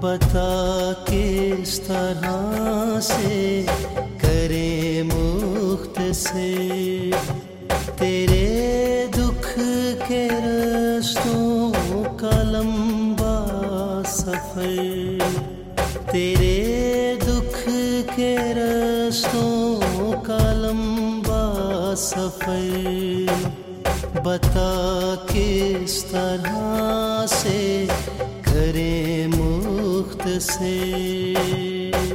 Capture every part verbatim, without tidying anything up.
बता किस तरह से करे मुख्तसर तेरे दुख के रस्तों का लंबा सफर, तेरे दुख के रस्तों का लंबा सफर। बता किस तरह से करे मुख्तसर।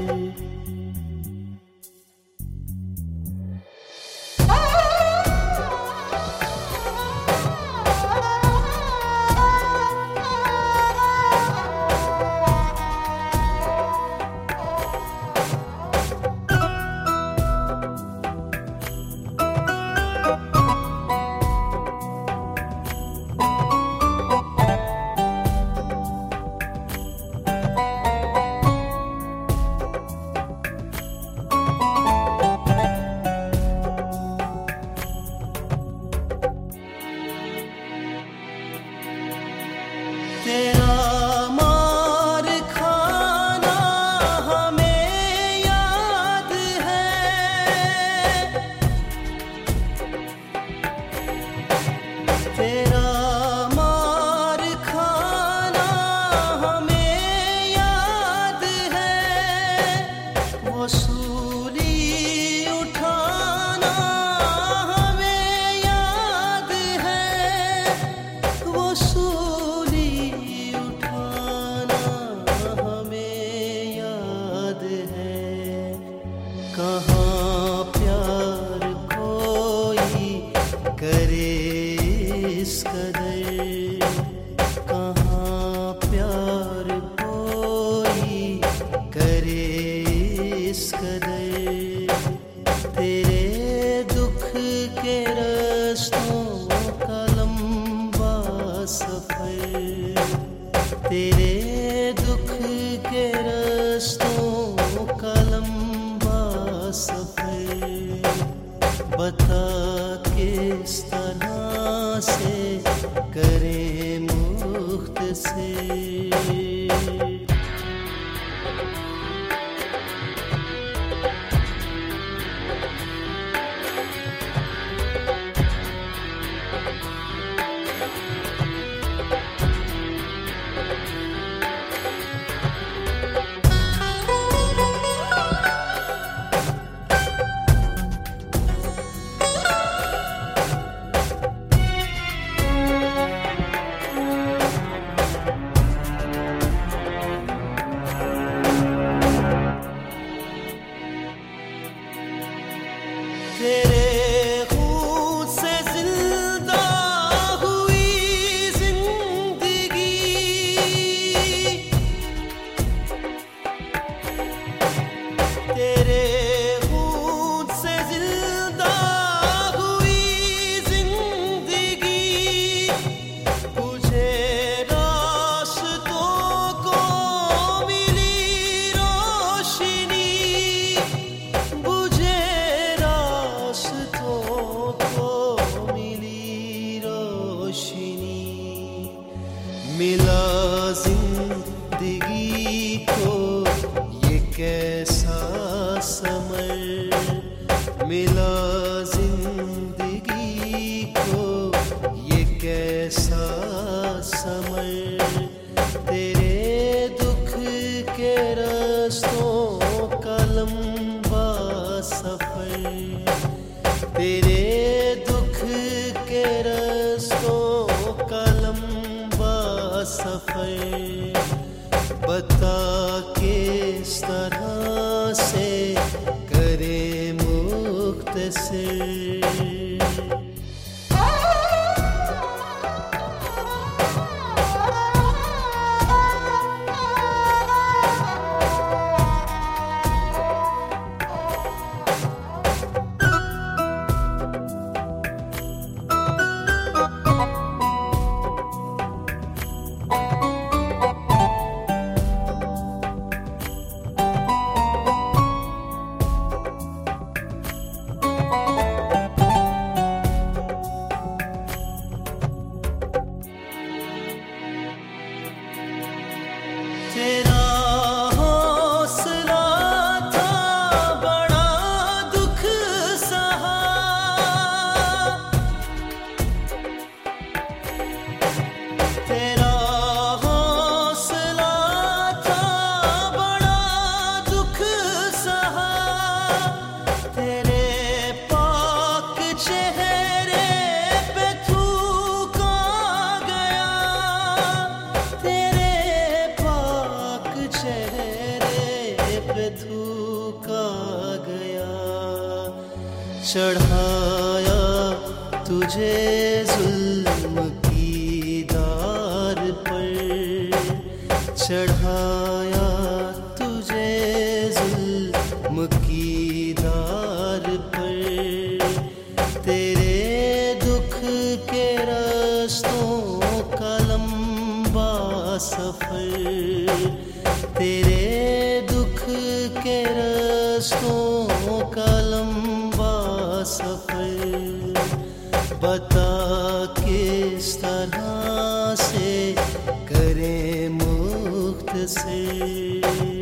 तेरा मार खाना हमें याद है, तेरा मार खाना हमें याद है, वो सूली उठाना हमें याद है, वो सूली कहाँ प्यार कोई करे इस कदर, कहाँ प्यार कोई करे इस कदर। तेरे दुख के रस्तों का लंबा सफर, तेरे दुख के रस्तों का लंबा सफर। बता किस तरह से करे मुख्तसर। तेरे खून से जिंदा हुई जिंदगी, तेरे खून से जिंदा हुई जिंदगी, तुझे रास्तों को मिली रोशनी, बुझे को मिली रोशनी। मिला जिंदगी को ये कैसा समर, मिला जिंदगी को ये कैसा समर। तेरे दुख के रस्तों का लंबा सफर, तेरे दुख के रस्तों का लंबा सफर। बता किस तरह से करे मुख्तसर। चढ़ाया तुझे जुल्म की दार पर, चढ़ाया तुझे जुल्म की दार पर। तेरे दुख के रास्तों का लंबा सफर, तेरे दुख के रास्तों का लंबा सफर। बता किस तरह से करें मुख्तसर।